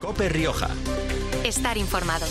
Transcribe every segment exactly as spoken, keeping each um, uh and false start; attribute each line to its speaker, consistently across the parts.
Speaker 1: COPE Rioja.
Speaker 2: Estar informado.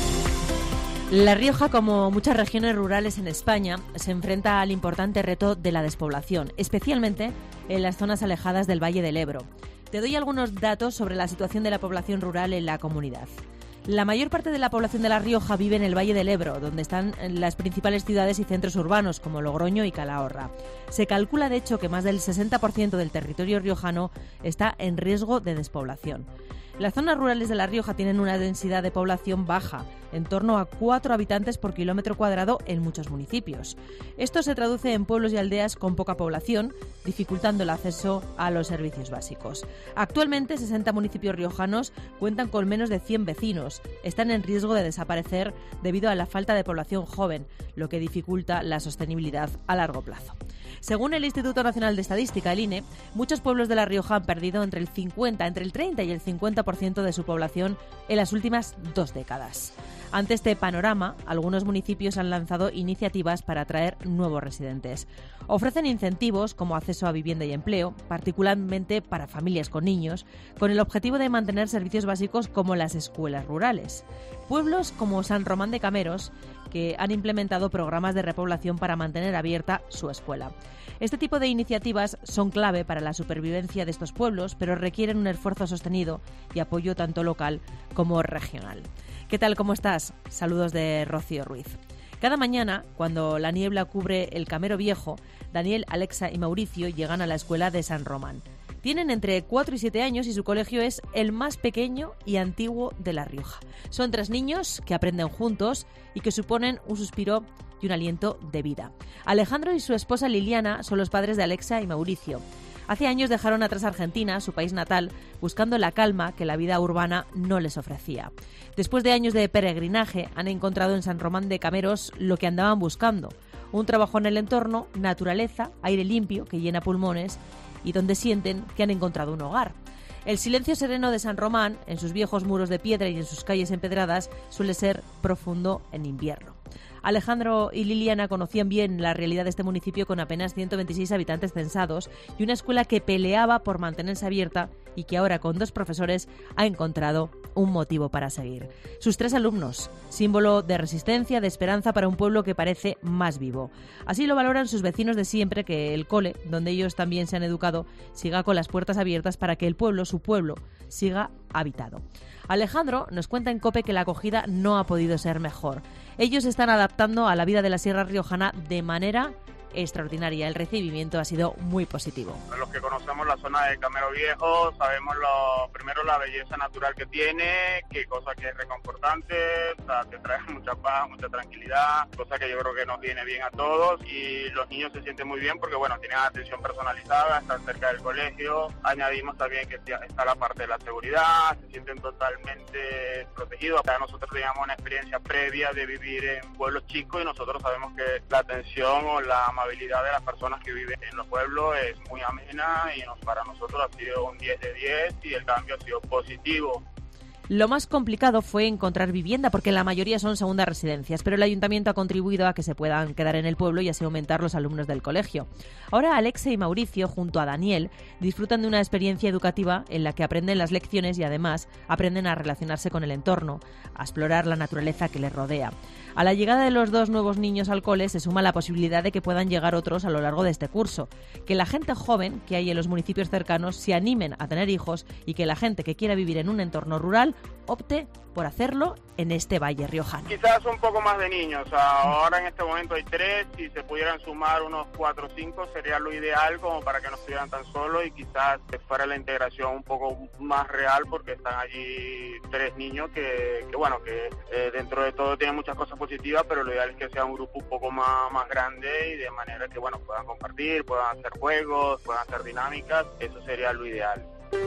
Speaker 3: La Rioja, como muchas regiones rurales en España, se enfrenta al importante reto de la despoblación, especialmente en las zonas alejadas del Valle del Ebro. Te doy algunos datos sobre la situación de la población rural en la comunidad. La mayor parte de la población de La Rioja vive en el Valle del Ebro, donde están las principales ciudades y centros urbanos como Logroño y Calahorra. Se calcula, de hecho, que más del sesenta por ciento del territorio riojano está en riesgo de despoblación. Las zonas rurales de La Rioja tienen una densidad de población baja, en torno a cuatro habitantes por kilómetro cuadrado en muchos municipios. Esto se traduce en pueblos y aldeas con poca población, dificultando el acceso a los servicios básicos. Actualmente, sesenta municipios riojanos cuentan con menos de cien vecinos. Están en riesgo de desaparecer debido a la falta de población joven, lo que dificulta la sostenibilidad a largo plazo. Según el Instituto Nacional de Estadística, el I N E, muchos pueblos de La Rioja han perdido entre el cincuenta, entre el treinta y el cincuenta por ciento de su población en las últimas dos décadas. Ante este panorama, algunos municipios han lanzado iniciativas para atraer nuevos residentes. Ofrecen incentivos como acceso a vivienda y empleo, particularmente para familias con niños, con el objetivo de mantener servicios básicos como las escuelas rurales. Pueblos como San Román de Cameros, que han implementado programas de repoblación para mantener abierta su escuela. Este tipo de iniciativas son clave para la supervivencia de estos pueblos, pero requieren un esfuerzo sostenido y apoyo tanto local como regional. ¿Qué tal? ¿Cómo estás? Saludos de Rocío Ruiz. Cada mañana, cuando la niebla cubre el Camero Viejo, Daniel, Alexa y Mauricio llegan a la escuela de San Román. Tienen entre cuatro y siete años y su colegio es el más pequeño y antiguo de La Rioja. Son tres niños que aprenden juntos y que suponen un suspiro y un aliento de vida. Alejandro y su esposa Liliana son los padres de Alexa y Mauricio. Hace años dejaron atrás Argentina, su país natal, buscando la calma que la vida urbana no les ofrecía. Después de años de peregrinaje, han encontrado en San Román de Cameros lo que andaban buscando: un trabajo en el entorno, naturaleza, aire limpio que llena pulmones y donde sienten que han encontrado un hogar. El silencio sereno de San Román, en sus viejos muros de piedra y en sus calles empedradas, suele ser profundo en invierno. Alejandro y Liliana conocían bien la realidad de este municipio con apenas ciento veintiséis habitantes censados y una escuela que peleaba por mantenerse abierta y que ahora, con dos profesores, ha encontrado un motivo para seguir. Sus tres alumnos, símbolo de resistencia, de esperanza para un pueblo que parece más vivo. Así lo valoran sus vecinos de siempre, que el cole, donde ellos también se han educado, siga con las puertas abiertas para que el pueblo, su pueblo, siga habitado. Alejandro nos cuenta en COPE que la acogida no ha podido ser mejor. Ellos se están adaptando a la vida de la Sierra Riojana de manera extraordinaria. El recibimiento ha sido muy positivo.
Speaker 4: Los que conocemos la zona de Camero Viejo sabemos lo, primero la belleza natural que tiene, que cosa que es reconfortante, o sea, te trae mucha paz, mucha tranquilidad, cosa que yo creo que nos viene bien a todos, y los niños se sienten muy bien porque bueno, tienen atención personalizada, están cerca del colegio. Añadimos también que está la parte de la seguridad, se sienten totalmente protegidos. Nosotros teníamos una experiencia previa de vivir en pueblos chicos y nosotros sabemos que la atención o la amabilidad de las personas que viven en los pueblos es muy amena y nos, para nosotros ha sido un diez de diez y el cambio ha sido positivo.
Speaker 3: Lo más complicado fue encontrar vivienda porque la mayoría son segundas residencias, pero el ayuntamiento ha contribuido a que se puedan quedar en el pueblo y así aumentar los alumnos del colegio. Ahora Alexa y Mauricio, junto a Daniel, disfrutan de una experiencia educativa en la que aprenden las lecciones y además aprenden a relacionarse con el entorno, a explorar la naturaleza que les rodea. A la llegada de los dos nuevos niños al cole se suma la posibilidad de que puedan llegar otros a lo largo de este curso, que la gente joven que hay en los municipios cercanos se animen a tener hijos y que la gente que quiera vivir en un entorno rural opte por hacerlo en este valle riojano.
Speaker 4: Quizás un poco más de niños, ahora en este momento hay tres, si se pudieran sumar unos cuatro o cinco sería lo ideal como para que no estuvieran tan solos y quizás fuera la integración un poco más real porque están allí tres niños que, que bueno, que eh, dentro de todo tienen muchas cosas positivas, pero lo ideal es que sea un grupo un poco más, más grande y de manera que bueno, puedan compartir, puedan hacer juegos, puedan hacer dinámicas, eso sería lo ideal.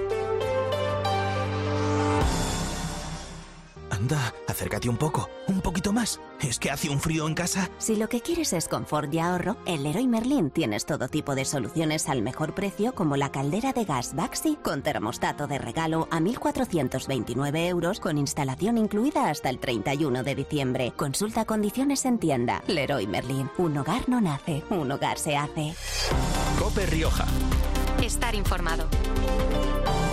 Speaker 1: Anda, acércate un poco, un poquito más. ¿Es que hace un frío en casa?
Speaker 2: Si lo que quieres es confort y ahorro, en Leroy Merlin tienes todo tipo de soluciones al mejor precio, como la caldera de gas Baxi con termostato de regalo a mil cuatrocientos veintinueve euros con instalación incluida hasta el treinta y uno de diciembre. Consulta condiciones en tienda. Leroy Merlin. Un hogar no nace, un hogar se hace.
Speaker 1: COPE Rioja.
Speaker 2: Estar informado.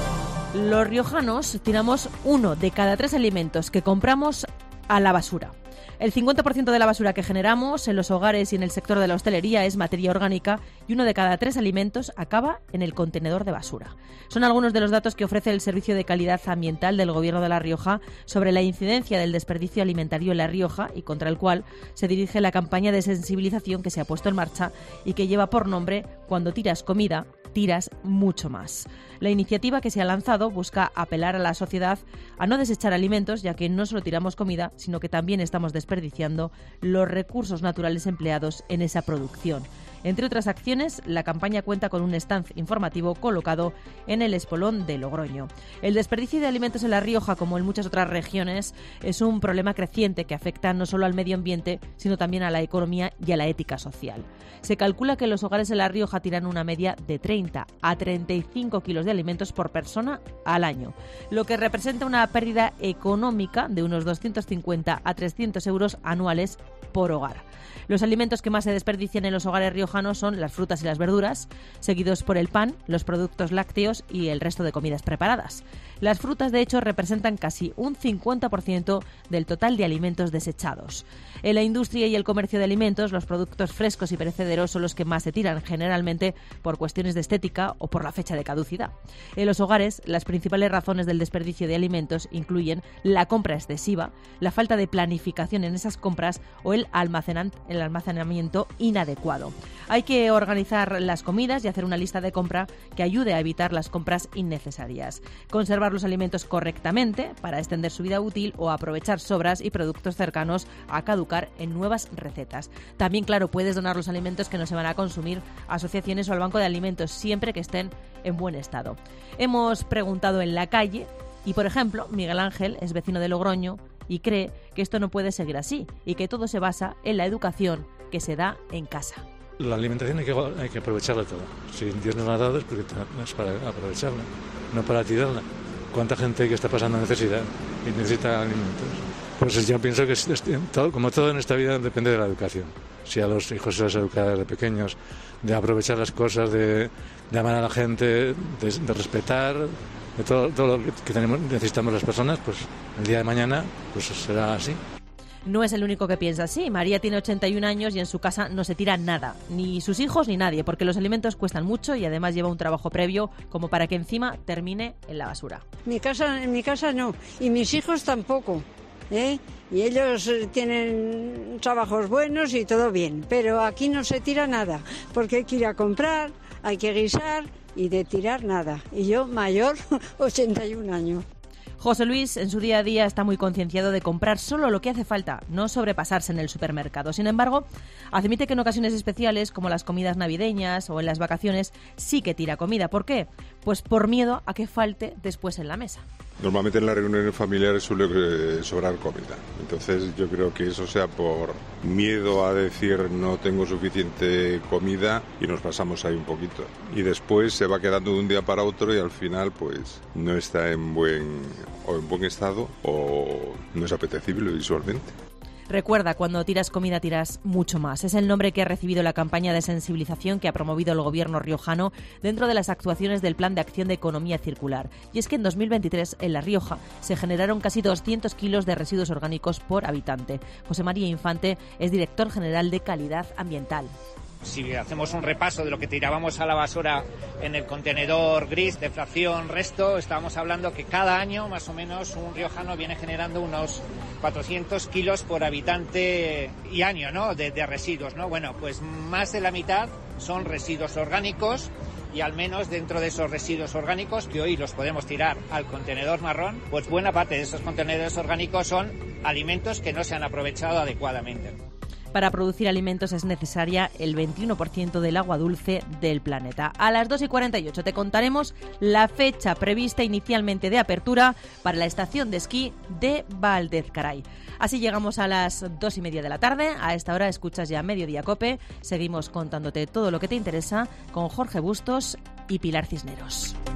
Speaker 3: Los riojanos tiramos uno de cada tres alimentos que compramos a la basura. El cincuenta por ciento de la basura que generamos en los hogares y en el sector de la hostelería es materia orgánica y uno de cada tres alimentos acaba en el contenedor de basura. Son algunos de los datos que ofrece el Servicio de Calidad Ambiental del Gobierno de La Rioja sobre la incidencia del desperdicio alimentario en La Rioja y contra el cual se dirige la campaña de sensibilización que se ha puesto en marcha y que lleva por nombre Cuando tiras comida, tiras mucho más. La iniciativa que se ha lanzado busca apelar a la sociedad a no desechar alimentos, ya que no solo tiramos comida, sino que también estamos desperdiciando los recursos naturales empleados en esa producción. Entre otras acciones, la campaña cuenta con un stand informativo colocado en el Espolón de Logroño. El desperdicio de alimentos en La Rioja, como en muchas otras regiones, es un problema creciente que afecta no solo al medio ambiente, sino también a la economía y a la ética social. Se calcula que los hogares en La Rioja tiran una media de treinta a treinta y cinco kilos de alimentos por persona al año, lo que representa una pérdida económica de unos doscientos cincuenta a trescientos euros anuales por hogar. Los alimentos que más se desperdician en los hogares riojanos son las frutas y las verduras, seguidos por el pan, los productos lácteos y el resto de comidas preparadas. Las frutas, de hecho, representan casi un cincuenta por ciento del total de alimentos desechados. En la industria y el comercio de alimentos, los productos frescos y perecederos son los que más se tiran, generalmente por cuestiones de estética o por la fecha de caducidad. En los hogares, las principales razones del desperdicio de alimentos incluyen la compra excesiva, la falta de planificación en esas compras o el almacenan- el almacenamiento inadecuado. Hay que organizar las comidas y hacer una lista de compra que ayude a evitar las compras innecesarias. Conservar los alimentos correctamente para extender su vida útil o aprovechar sobras y productos cercanos a caducar en nuevas recetas. También, claro, puedes donar los alimentos que no se van a consumir a asociaciones o al banco de alimentos siempre que estén en buen estado. Hemos preguntado en la calle y, por ejemplo, Miguel Ángel es vecino de Logroño y cree que esto no puede seguir así y que todo se basa en la educación que se da en casa.
Speaker 5: La alimentación hay que, hay que aprovecharla toda. Si Dios nos la ha dado es porque es para aprovecharla, no para tirarla. ¿Cuánta gente que está pasando necesidad y necesita alimentos? Pues yo pienso que es, es, todo, como todo en esta vida depende de la educación. Si a los hijos se les educa desde pequeños, de aprovechar las cosas, de, de amar a la gente, de, de respetar, de todo, todo lo que tenemos, necesitamos las personas, pues el día de mañana pues será así.
Speaker 3: No es el único que piensa así. María tiene ochenta y un años y en su casa no se tira nada, ni sus hijos ni nadie, porque los alimentos cuestan mucho y además lleva un trabajo previo como para que encima termine en la basura.
Speaker 6: Mi casa, en mi casa no, y mis hijos tampoco, ¿eh? Y ellos tienen trabajos buenos y todo bien, pero aquí no se tira nada, porque hay que ir a comprar, hay que guisar y de tirar nada. Y yo, mayor, ochenta y un años.
Speaker 3: José Luis, en su día a día, está muy concienciado de comprar solo lo que hace falta, no sobrepasarse en el supermercado. Sin embargo, admite que en ocasiones especiales, como las comidas navideñas o en las vacaciones, sí que tira comida. ¿Por qué? Pues por miedo a que falte después en la mesa.
Speaker 7: Normalmente en las reuniones familiares suele sobrar comida. Entonces yo creo que eso sea por miedo a decir no tengo suficiente comida y nos pasamos ahí un poquito. Y después se va quedando de un día para otro y al final pues no está en buen, o en buen estado o no es apetecible visualmente.
Speaker 3: Recuerda, cuando tiras comida tiras mucho más. Es el nombre que ha recibido la campaña de sensibilización que ha promovido el gobierno riojano dentro de las actuaciones del Plan de Acción de Economía Circular. Y es que en dos mil veintitrés, en La Rioja, se generaron casi doscientos kilos de residuos orgánicos por habitante. José María Infante es director general de Calidad Ambiental.
Speaker 8: Si hacemos un repaso de lo que tirábamos a la basura en el contenedor gris de fracción resto, estábamos hablando que cada año más o menos un riojano viene generando unos cuatrocientos kilos por habitante y año, ¿no? De, de residuos, ¿no? Bueno, pues más de la mitad son residuos orgánicos y al menos dentro de esos residuos orgánicos, que hoy los podemos tirar al contenedor marrón, pues buena parte de esos contenedores orgánicos son alimentos que no se han aprovechado adecuadamente.
Speaker 3: Para producir alimentos es necesaria el veintiuno por ciento del agua dulce del planeta. A las dos y cuarenta y ocho te contaremos la fecha prevista inicialmente de apertura para la estación de esquí de Valdezcaray. Así llegamos a las dos y media de la tarde. A esta hora escuchas ya Mediodía Cope. Seguimos contándote todo lo que te interesa con Jorge Bustos y Pilar Cisneros.